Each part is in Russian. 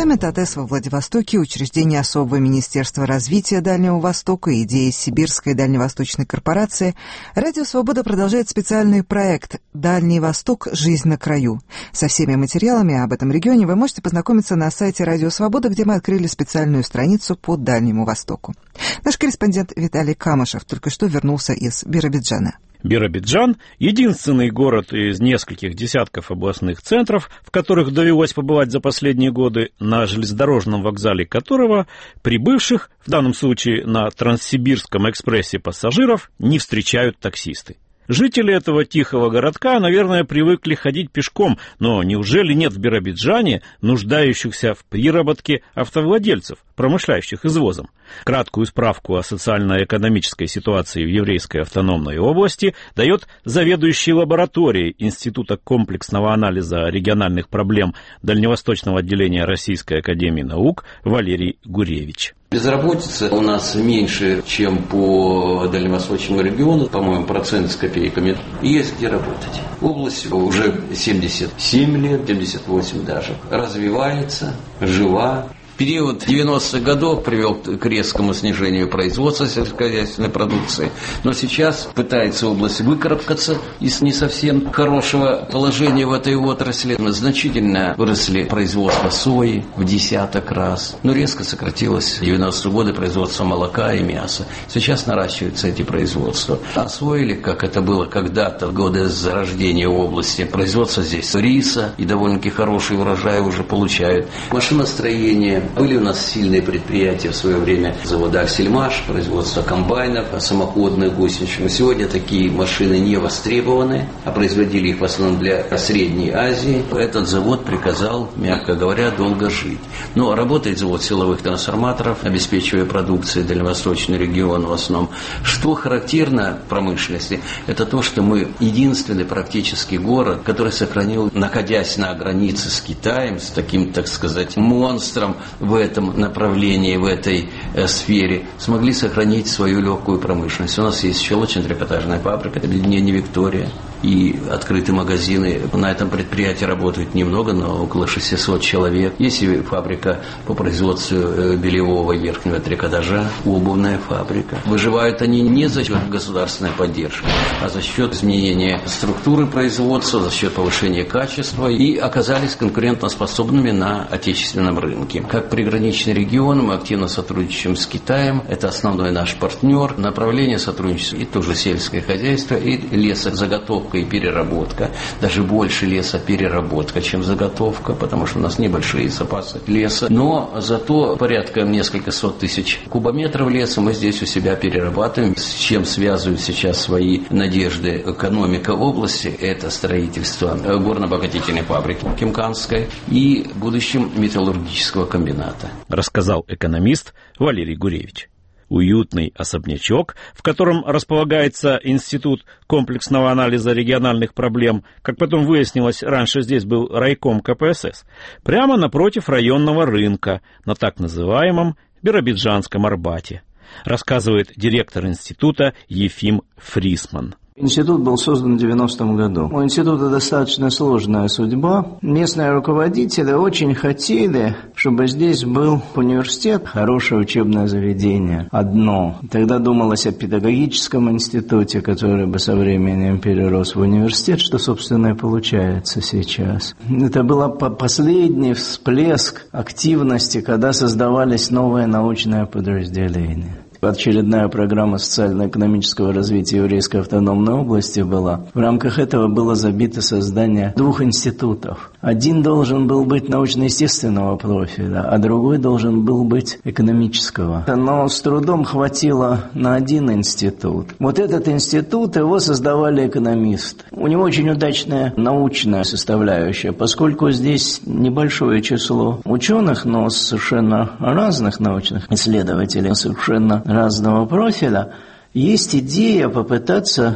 Саммит АТЭС во Владивостоке, учреждение особого министерства развития Дальнего Востока, идеи Сибирской дальневосточной корпорации. Радио «Свобода» продолжает специальный проект «Дальний Восток. Жизнь на краю». Со всеми материалами об этом регионе вы можете познакомиться на сайте «Радио Свобода», где мы открыли специальную страницу по Дальнему Востоку. Наш корреспондент Виталий Камышев только что вернулся из Биробиджана. Биробиджан – единственный город из нескольких десятков областных центров, в которых довелось побывать за последние годы, на железнодорожном вокзале которого прибывших, в данном случае на Транссибирском экспрессе пассажиров, не встречают таксисты. Жители этого тихого городка, наверное, привыкли ходить пешком, но неужели нет в Биробиджане нуждающихся в приработке автовладельцев, промышляющих извозом? Краткую справку о социально-экономической ситуации в еврейской автономной области дает заведующий лабораторией Института комплексного анализа региональных проблем Дальневосточного отделения Российской академии наук Валерий Гуревич. Безработица у нас меньше, чем по дальневосточному региону, по-моему, процент с копейками. Есть где работать. Область уже 77 лет, 78 даже, развивается, жива. Период 90-х годов привел к резкому снижению производства сельскохозяйственной продукции, но сейчас пытается область выкарабкаться из не совсем хорошего положения в этой отрасли. Значительно выросли производство сои в десяток раз, но резко сократилось в 90-е годы производство молока и мяса. Сейчас наращиваются эти производства. Освоили, как это было когда-то, в годы зарождения области, производство здесь риса, и довольно-таки хороший урожай уже получают. Машиностроение. Были у нас сильные предприятия в свое время, завода «Аксельмаш», производство комбайнов, самоходных гусеничных. Сегодня такие машины не востребованы, а производили их в основном для Средней Азии. Этот завод приказал, мягко говоря, долго жить. Но работает завод силовых трансформаторов, обеспечивая продукцией дальневосточный регион в основном. Что характерно промышленности, это то, что мы единственный практически город, который сохранил, находясь на границе с Китаем, с таким, так сказать, монстром, в этом направлении, в этой сфере, смогли сохранить свою легкую промышленность. У нас есть щелочно-трикотажная фабрика, объединение «Виктория», и открытые магазины. На этом предприятии работают немного, но около 600 человек. Есть и фабрика по производству бельевого и верхнего трикотажа, обувная фабрика. Выживают они не за счет государственной поддержки, а за счет изменения структуры производства, за счет повышения качества, и оказались конкурентоспособными на отечественном рынке. Как приграничный регион мы активно сотрудничаем с Китаем. Это основной наш партнер. Направление сотрудничества и тоже сельское хозяйство, и лесозаготовка и переработка. Даже больше лесопереработка, чем заготовка, потому что у нас небольшие запасы леса. Но зато порядка несколько сот тысяч кубометров леса мы здесь у себя перерабатываем. С чем связывают сейчас свои надежды экономика области? Это строительство горно-обогатительной фабрики Кимканской и в будущем металлургического комбината. Рассказал экономист Валерий Гуревич. Уютный особнячок, в котором располагается Институт комплексного анализа региональных проблем, как потом выяснилось, раньше здесь был райком КПСС, прямо напротив районного рынка на так называемом Биробиджанском Арбате, рассказывает директор института Ефим Фрисман. Институт был создан в 90-м году. У института достаточно сложная судьба. Местные руководители очень хотели, чтобы здесь был университет, хорошее учебное заведение. Одно. Тогда думалось о педагогическом институте, который бы со временем перерос в университет, что, собственно, и получается сейчас. Это был последний всплеск активности, когда создавались новые научные подразделения. Очередная программа социально-экономического развития еврейской автономной области была. В рамках этого было забито создание 2 институтов. Один должен был быть научно-естественного профиля, а другой должен был быть экономического. Но с трудом хватило на один институт. Вот этот институт, его создавали экономисты. У него очень удачная научная составляющая, поскольку здесь небольшое число ученых, но совершенно разных научных исследователей, совершенно разного профиля, есть идея попытаться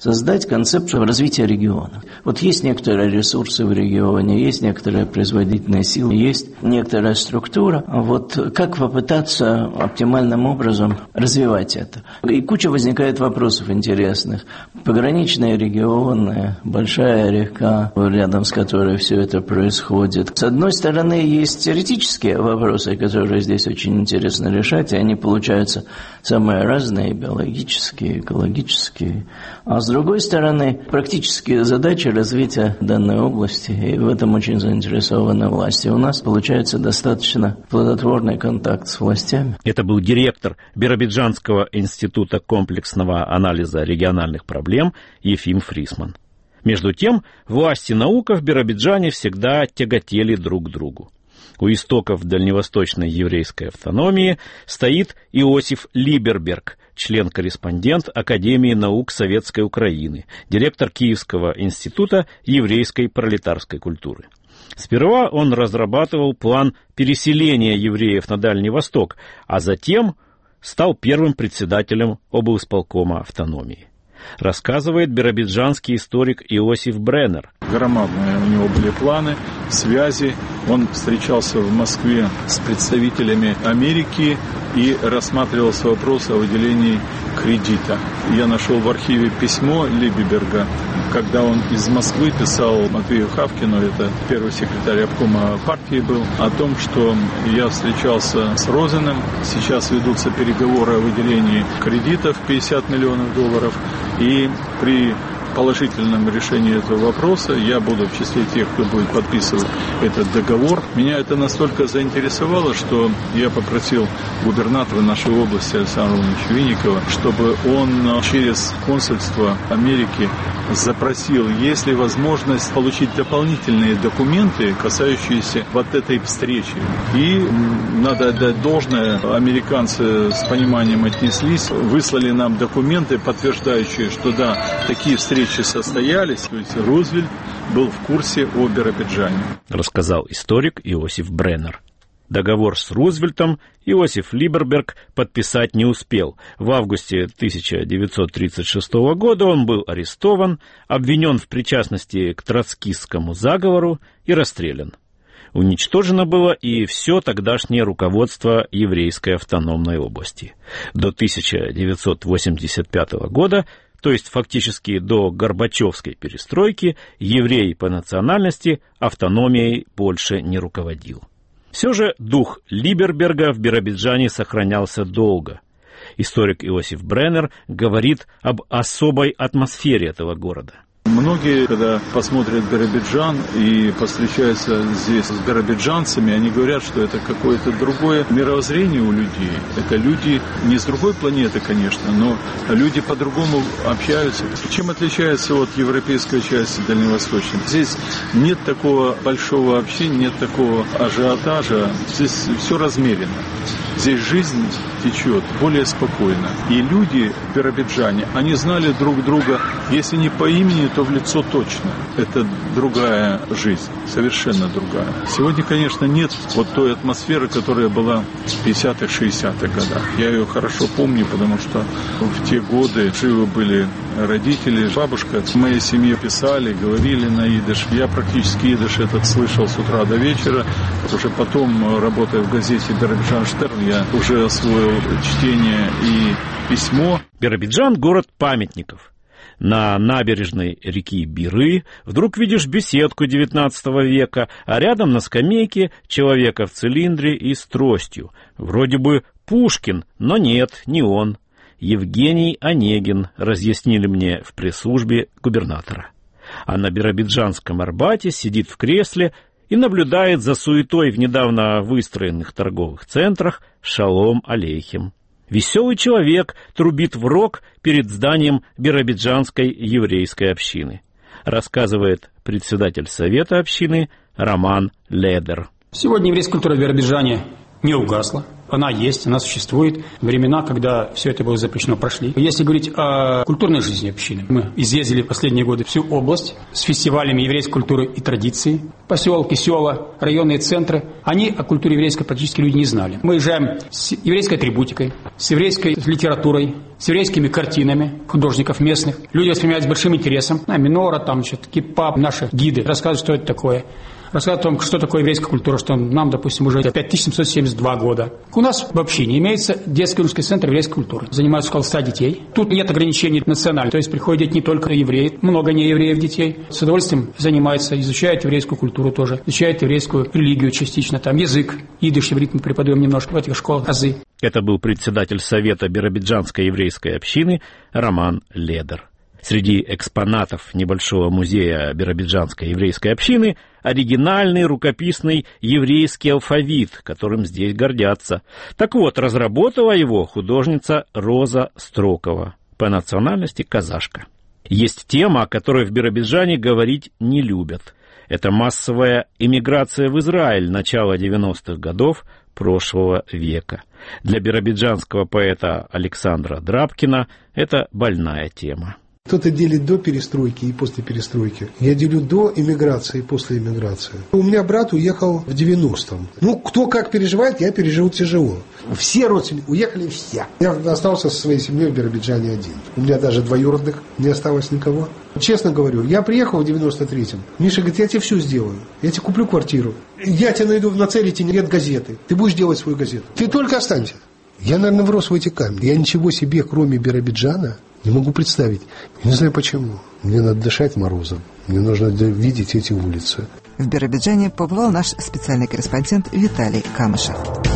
создать концепцию развития региона. Вот есть некоторые ресурсы в регионе, есть некоторая производительная сила, есть некоторая структура. А вот как попытаться оптимальным образом развивать это? И куча возникает вопросов интересных. Пограничные регионы, большая река, рядом с которой все это происходит. С одной стороны, есть теоретические вопросы, которые здесь очень интересно решать, и они получаются самые разные, биологические, экологические. А с другой стороны, практические задачи развития данной области, и в этом очень заинтересованы власти. У нас получается достаточно плодотворный контакт с властями. Это был директор Биробиджанского института комплексного анализа региональных проблем Ефим Фрисман. Между тем, власть и наука в Биробиджане всегда тяготели друг к другу. У истоков дальневосточной еврейской автономии стоит Иосиф Либерберг, член-корреспондент Академии наук Советской Украины, директор Киевского института еврейской пролетарской культуры. Сперва он разрабатывал план переселения евреев на Дальний Восток, а затем стал первым председателем облисполкома автономии. Рассказывает биробиджанский историк Иосиф Бреннер. Громадные у него были планы, связи. Он встречался в Москве с представителями Америки и рассматривался вопрос о выделении кредита. Я нашел в архиве письмо Либерберга, когда он из Москвы писал Матвею Хавкину, это первый секретарь обкома партии был, о том, что я встречался с Розеном, сейчас ведутся переговоры о выделении кредитов 50 миллионов долларов, и при положительном решении этого вопроса я буду в числе тех, кто будет подписывать этот договор. Меня это настолько заинтересовало, что я попросил губернатора нашей области Александра Ивановича Винникова, чтобы он через консульство Америки запросил, есть ли возможность получить дополнительные документы, касающиеся вот этой встречи. И надо отдать должное, американцы с пониманием отнеслись, выслали нам документы, подтверждающие, что да, такие встречи состоялись, то есть Рузвельт был в курсе о Биробиджане. Рассказал историк Иосиф Бреннер. Договор с Рузвельтом Иосиф Либерберг подписать не успел. В августе 1936 года он был арестован, обвинен в причастности к троцкистскому заговору и расстрелян. Уничтожено было и все тогдашнее руководство еврейской автономной области. До 1985 года, то есть фактически до Горбачевской перестройки, еврей по национальности автономией больше не руководил. Все же дух Либерберга в Биробиджане сохранялся долго. Историк Иосиф Бреннер говорит об особой атмосфере этого города. Многие, когда посмотрят Биробиджан и повстречаются здесь с биробиджанцами, они говорят, что это какое-то другое мировоззрение у людей. Это люди не с другой планеты, конечно, но люди по-другому общаются. Чем отличается от европейской части дальневосточной? Здесь нет такого большого общения, нет такого ажиотажа. Здесь все размеренно. Здесь жизнь течет более спокойно. И люди в Биробиджане, они знали друг друга, если не по имени, то в лицо точно. Это другая жизнь, совершенно другая. Сегодня, конечно, нет вот той атмосферы, которая была в 50-х, 60-х годах. Я ее хорошо помню, потому что в те годы живы были родители, бабушка. В моей семье писали, говорили на идиш. Я практически идиш этот слышал с утра до вечера. Уже потом, работая в газете «Биробиджан Штерн», я уже освоил чтение и письмо. Биробиджан – город памятников. На набережной реки Биры вдруг видишь беседку XIX века, а рядом на скамейке человека в цилиндре и с тростью. Вроде бы Пушкин, но нет, не он. Евгений Онегин, разъяснили мне в пресс-службе губернатора. А на Биробиджанском Арбате сидит в кресле и наблюдает за суетой в недавно выстроенных торговых центрах Шалом Алейхем. Веселый человек трубит в рог перед зданием биробиджанской еврейской общины, рассказывает председатель совета общины Роман Ледер. Сегодня еврейская культура в Биробиджане не угасла. Она есть, она существует. Времена, когда все это было запрещено, прошли. Если говорить о культурной жизни общины, мы изъездили в последние годы всю область с фестивалями еврейской культуры и традиции. Поселки, села, районные центры. Они о культуре еврейской практически люди не знали. Мы уезжаем с еврейской атрибутикой, с еврейской литературой, с еврейскими картинами художников местных. Люди воспринимают с большим интересом. Минора, там, кипа, наши гиды рассказывают, что это такое. Рассказывают о том, что такое еврейская культура, что нам, допустим, уже 5772 года. У нас вообще не имеется детский русский центр еврейской культуры. Занимаются около 100 детей. Тут нет ограничений национальных. То есть приходят не только евреи, много неевреев детей. С удовольствием занимаются, изучают еврейскую культуру тоже, изучают еврейскую религию частично. Там язык, идиш, иврит мы преподаем немножко в этих школах, азы. Это был председатель Совета Биробиджанской еврейской общины Роман Ледер. Среди экспонатов небольшого музея Биробиджанской еврейской общины оригинальный рукописный еврейский алфавит, которым здесь гордятся. Так вот, разработала его художница Роза Строкова, по национальности казашка. Есть тема, о которой в Биробиджане говорить не любят. Это массовая эмиграция в Израиль начала 90-х годов прошлого века. Для биробиджанского поэта Александра Драбкина это больная тема. Кто-то делит до перестройки и после перестройки. Я делю до эмиграции и после эмиграции. У меня брат уехал в 90-м. Кто как переживает, я переживу тяжело. Все родственники уехали, все. Я остался со своей семьей в Биробиджане один. У меня даже двоюродных не осталось никого. Честно говорю, я приехал в 93-м. Миша говорит, я тебе все сделаю. Я тебе куплю квартиру. Я тебе найду на Церите, нет газеты. Ты будешь делать свою газету. Ты только останься. Я, наверное, врос в эти камни. Я ничего себе, кроме Биробиджана, не могу представить. Не знаю почему. Мне надо дышать морозом. Мне нужно видеть эти улицы. В Биробиджане побывал наш специальный корреспондент Виталий Камышев.